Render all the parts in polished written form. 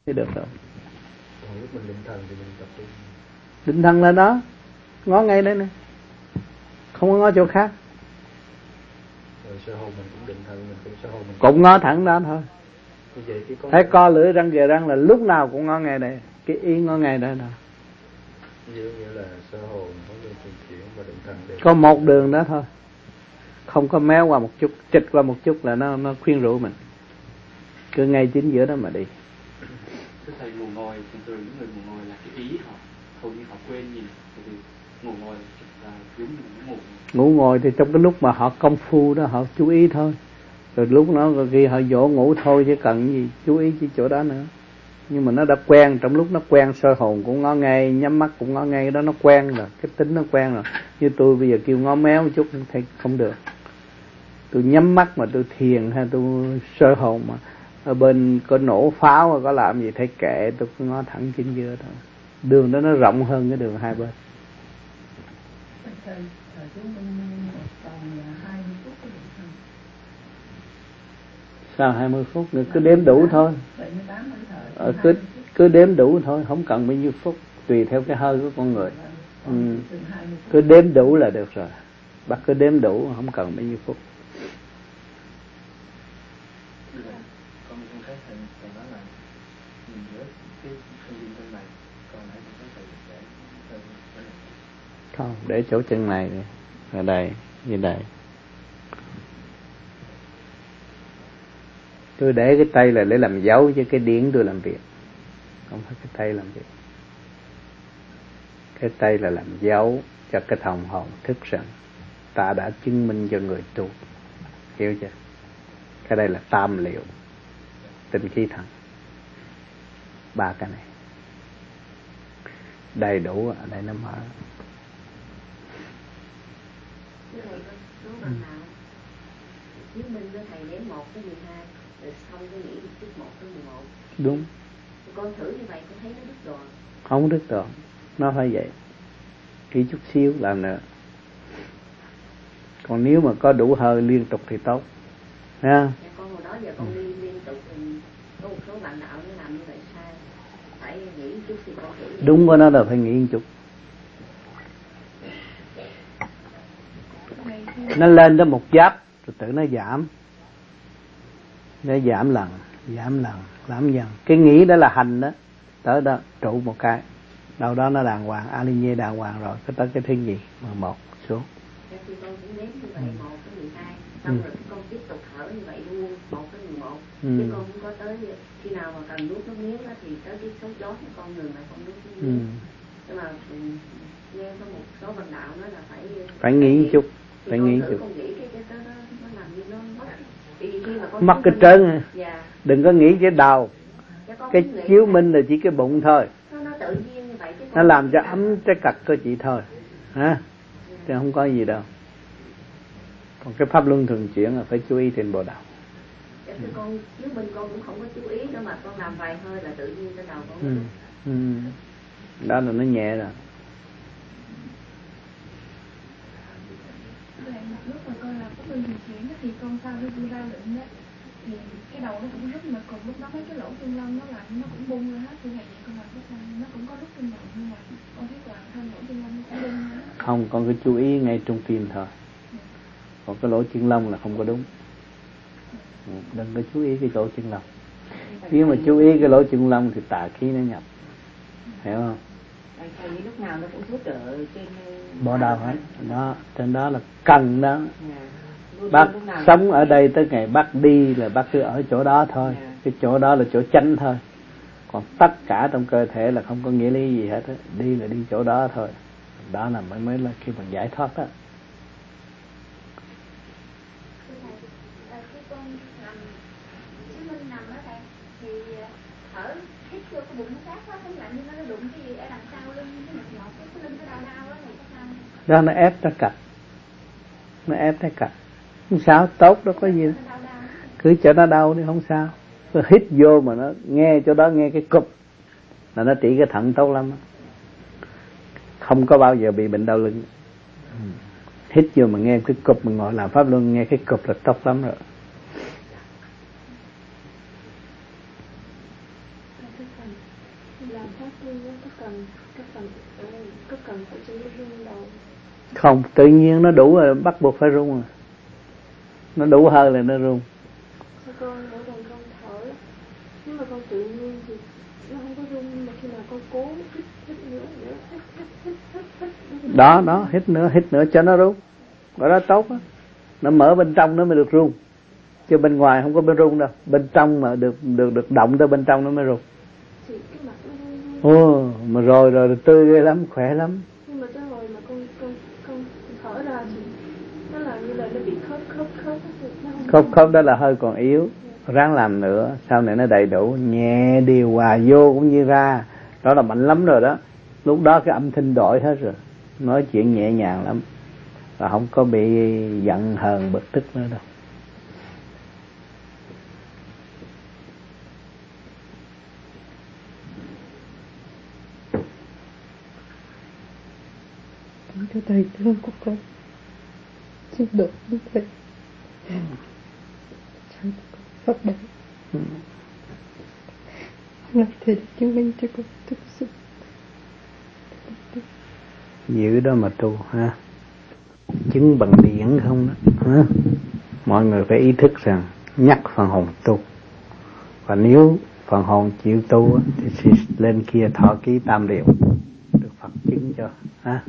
thì được rồi. Lúc mình định thần thì mình tập trung. Định thần là đó, ngó ngay đấy nè, không có ngó chỗ khác. Rồi sơ hồn mình cũng định thần, mình cũng sơ hồn mình cũng ngó thẳng đó thôi. Vậy thấy co lưỡi răng ghề răng là lúc nào cũng ngó ngay đây, cái ý ngó ngay đó thôi. Nghĩa là sơ hồn có luân thường chuyển và định thần đều có một đường đó thôi, không có méo qua một chút, chịch qua một chút là nó khuyên rũ mình, cứ ngay chính giữa đó mà đi. Thưa thầy, ngủ ngồi thường thường những người ngủ ngồi là cái ý họ hầu như họ quên nhìn, vì ngủ ngồi là giống như ngủ ngồi thì trong cái lúc mà họ công phu đó họ chú ý thôi, rồi lúc nó khi họ dỗ ngủ thôi chứ cần gì chú ý cái chỗ đó nữa. Nhưng mà nó đã quen, trong lúc nó quen soi hồn cũng ngó ngay, nhắm mắt cũng ngó ngay, đó nó quen rồi, cái tính nó quen rồi. Như tôi bây giờ kêu ngó méo một chút thấy không được, tôi nhắm mắt mà tôi thiền hay tôi soi hồn mà ở bên có nổ pháo hay có làm gì thấy kệ, tôi cứ ngó thẳng chính giữa thôi. Đường đó nó rộng hơn cái đường hai bên. Sao 20 phút nữa cứ đếm đủ thôi. Cứ đếm đủ thôi, không cần bao nhiêu phút, tùy theo cái hơi của con người. Cứ đếm đủ là được rồi. Bác cứ đếm đủ, không cần bao nhiêu phút. Con thấy thầy nói là nhìn giữa cái thân viên bên này, còn nãy con thấy thầy để không, để chỗ chân này này, ở đây, như đây. Tôi để cái tay là để làm dấu chứ cái điển tôi làm việc, không phải cái tay làm việc. Cái tay là làm dấu cho cái thần hồn thức rằng ta đã chứng minh cho người tu, hiểu chưa? Cái đây là tam liệu, tinh khí thần, ba cái này đầy đủ ở đây nó mở. chứng minh với thầy đến 1 tới 12 rồi xong cái nghĩ chút 1 tới 11. Đúng. Con thử như vậy con thấy nó đứt đoạn. Không đứt đoạn, nó phải vậy. Chỉ chút xíu làm nữa. Còn nếu mà có đủ hơi liên tục thì tốt. Ha? Dạ, con hồi đó giờ con đi liên tục thì có một số bạn đạo nó làm như vậy sai. Phải nghĩ chút thì con thử. Đúng của nó là phải nghĩ một chút. Nó lên tới một giáp rồi tự nó giảm. Nó giảm lần, giảm dần. Cái nghĩ đó là hành đó. Tới đó trụ một cái. Đâu đó nó đàng hoàng, alinea đàng hoàng rồi, cái tới cái thứ gì? 11 xuống. Thì con cũng đếm như vậy 1 tới 12. Xong rồi con tiếp tục thở như vậy luôn 1 tới 11. Chứ con không có tới khi nào mà cần nuốt nước miếng đó, thì tới cái số chót thì con ngừng lại con nuốt nước miếng. Nhưng mà nghe có một số bạn đạo nói là phải nghĩ một chút. Phải nghĩ chút. Con nghĩ cái đó nó làm như nó mất. Vì khi mà con mất cái trơn. Dạ. Đừng có nghĩ cái đầu. Cái chiếu minh là chỉ cái bụng thôi. Nó tự nhiên như vậy chứ. Nó làm cho ấm cái cật cơ chị thôi. Hả? Chứ không có gì đâu. Còn cái pháp luân thường chuyển là phải chú ý trên bộ đầu. Con chiếu minh con cũng không có chú ý nữa mà con làm vài hơi là tự nhiên cái đầu con. Đó là nó nhẹ rồi. Lúc mà con làm pháp luân thường chuyển thì con sau khi đi ra lệnh đó thì cái đầu nó cũng rất mà cùng lúc đó mấy cái lỗ chân lông nó lại nó cũng bung ra hết. Thì ngày con làm pháp luân nó cũng có lúc trên đầu nhưng mà con thấy toàn thân lỗ chân lông nó cũng bung ra. Không, con cứ chú ý ngay trung tim thôi. Còn cái lỗ chân lông là không có đúng. Đừng có chú ý cái lỗ chân lông. Nếu mà chú ý cái lỗ chân lông thì tà khí nó nhập. Hiểu không? Thầy lúc nào nó cũng hút ở trên bộ đầu hết. Đó, trên đó là cần đó. Bác sống ở đây tới ngày bác đi là bác cứ ở chỗ đó thôi. Cái chỗ đó là chỗ chánh thôi. Còn tất cả trong cơ thể là không có nghĩa lý gì hết. Đi là đi chỗ đó thôi. Đó là mới là khi mình giải thoát đó. Khi con nằm, chứng minh nằm ở đây thì thở hít vô cái bụng nó sát quá, không lạnh nhưng nó đụng cái gì ở đằng sau lưng cái nhọt cái lưng cái đau đó thì có sao? Đó nó ép nó cặp. Nó ép nó cặp. Không sao, tốt đó có gì đó. Cứ cho nó đau đi không sao. Cứ hít vô mà nó nghe chỗ đó nghe cái cục là nó trị cái thận tốt lắm. Không có bao giờ bị bệnh đau lưng. Hít vô mà nghe cái cục, mình ngồi làm pháp luân nghe cái cục là tốt lắm rồi. Thưa thầy làm pháp tu có cần phải chỉ rung đầu? Không, tự nhiên nó đủ rồi, bắt buộc phải rung rồi. Nó đủ hơi là nó rung. Con mỗi lần con thở, nếu mà con tự nhiên thì nó không có rung, nhưng mà khi nào con cố hít nữa Đó, hít nữa cho nó rung. Đó tốt á. Nó mở bên trong nó mới được rung. Chứ bên ngoài không có bên rung đâu. Bên trong mà được động tới bên trong nó mới rung. Ồ, mà rồi tươi ghê lắm, khỏe lắm. Nhưng mà tới hồi mà con thở ra thì nó làm như là nó bị khớp đó là hơi còn yếu. Ráng làm nữa, sau này nó đầy đủ, nhẹ điều hòa vô cũng như ra. Đó là mạnh lắm rồi đó. Lúc đó cái âm thanh đổi hết rồi. Nói chuyện nhẹ nhàng lắm. Và không có bị giận hờn bực tức nữa đâu. Thưa thầy, thương của con xin độ như thầy. Cháu Phật đấy. Hôm nay thầy đã chứng minh cho con thực sự. Giữ đó mà tu ha. Chứng bằng điển không đó ha. Mọi người phải ý thức rằng nhắc phần hồn tu. Và nếu phần hồn chịu tu thì lên kia thọ ký tam điều, được Phật chứng cho ha.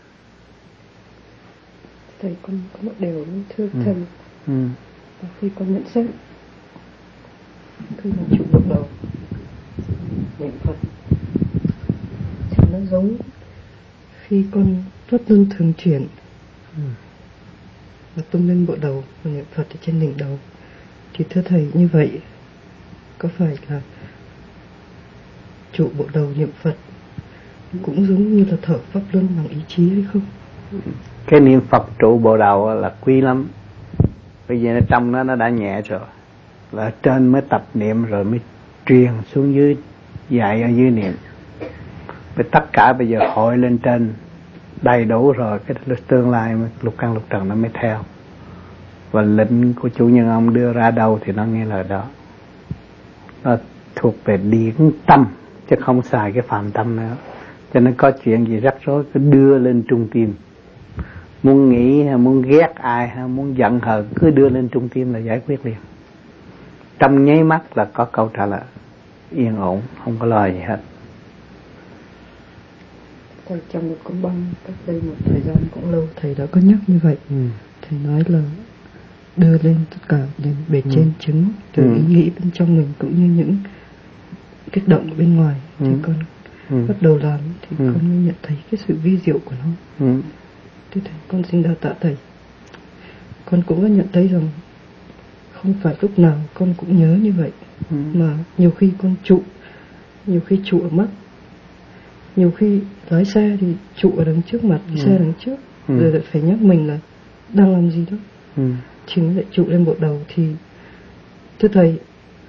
Thầy con có một điều muốn thưa thầy. Và khi con nhận xét, khi mà chịu bước đầu niệm Phật thì nó giống khi con phát luân thường chuyển và tung lên bộ đầu và niệm Phật ở trên đỉnh đầu. Thì thưa thầy, như vậy có phải là trụ bộ đầu niệm Phật cũng giống như là thở pháp luân bằng ý chí hay không? Cái niệm Phật trụ bộ đầu là quý lắm. Bây giờ trong nó đã nhẹ rồi, là trên mới tập niệm rồi mới truyền xuống dưới, dạy ở dưới niệm. Với tất cả bây giờ hội lên trên đầy đủ rồi, cái tương lai lục căn lục trần nó mới theo. Và lệnh của chủ nhân ông đưa ra đâu thì nó nghe lời đó. Nó thuộc về điển tâm chứ không xài cái phàm tâm nữa. Cho nên có chuyện gì rắc rối cứ đưa lên trung tim. Muốn nghĩ hay muốn ghét ai hay muốn giận hờn cứ đưa lên trung tim là giải quyết liền. Trong nháy mắt là có câu trả lời yên ổn, không có lo gì hết. Thầy trong một công băng cách đây một thời gian cũng lâu thầy đã có nhắc như vậy. Thầy nói là đưa lên tất cả lên bề trên chứng từ ý nghĩ bên trong mình cũng như những kích động bên ngoài. Thì con bắt đầu làm thì con mới nhận thấy cái sự vi diệu của nó. Thế thầy, con xin đa tạ thầy. Con cũng có nhận thấy rằng không phải lúc nào con cũng nhớ như vậy. Mà nhiều khi con trụ, nhiều khi trụ ở mắt, nhiều khi lái xe thì trụ ở đằng trước mặt, xe đằng trước, rồi lại phải nhắc mình là đang làm gì đó. Chính lại trụ lên bộ đầu. Thì thưa thầy,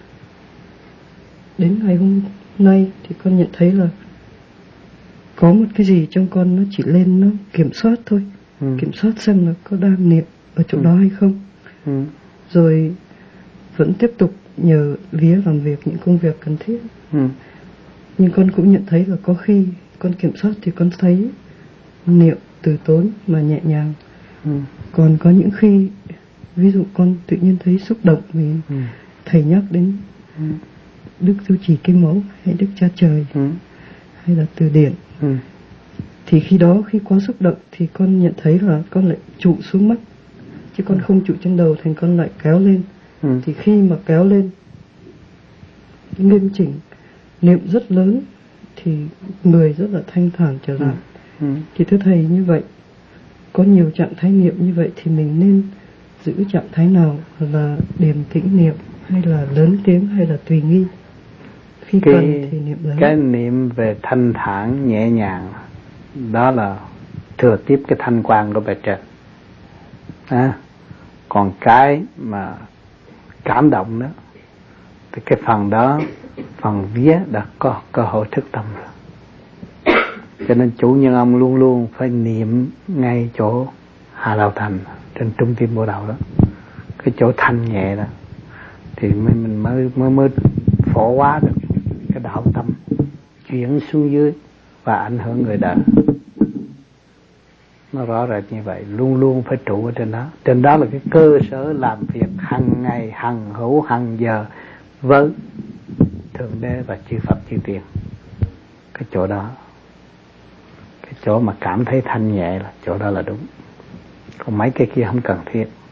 đến ngày hôm nay thì con nhận thấy là có một cái gì trong con nó chỉ lên nó kiểm soát thôi. Kiểm soát xem là có đang niệm ở chỗ đó hay không. Rồi vẫn tiếp tục nhờ vía làm việc những công việc cần thiết. Nhưng con cũng nhận thấy là có khi con kiểm soát thì con thấy niệm từ tốn mà nhẹ nhàng. Còn có những khi ví dụ con tự nhiên thấy xúc động vì thầy nhắc đến Đức Du Trì Kinh Mẫu hay Đức Cha Trời hay là từ điển, thì khi đó khi quá xúc động thì con nhận thấy là con lại trụ xuống mắt, chứ con không trụ trên đầu, thành con lại kéo lên. Thì khi mà kéo lên nghiêm chỉnh niệm rất lớn thì người rất là thanh thản trở lại. Thì thưa thầy, như vậy có nhiều trạng thái niệm như vậy thì mình nên giữ trạng thái nào, là điềm tĩnh niệm hay là lớn tiếng hay là tùy nghi? Khi cần thì niệm lớn. Cái niệm về thanh thản nhẹ nhàng đó là thừa tiếp cái thanh quan của bề trên. Còn cái mà cảm động đó thì cái phần đó, phần vía đã có cơ hội thức tâm rồi. Cho nên chủ nhân ông luôn luôn phải niệm ngay chỗ Hà Lao Thành, trên trung tim bộ đầu đó, cái chỗ thanh nhẹ đó, thì mình mới phổ hóa được cái đạo tâm chuyển xuống dưới và ảnh hưởng người đời. Nó rõ rệt như vậy, luôn luôn phải trụ ở trên đó. Trên đó là cái cơ sở làm việc hàng ngày, hằng hữu, hằng giờ với Thượng Đế và chư Phật chư Tiên. Cái chỗ đó, cái chỗ mà cảm thấy thanh nhẹ là chỗ đó là đúng. Còn mấy cái kia không cần thiết.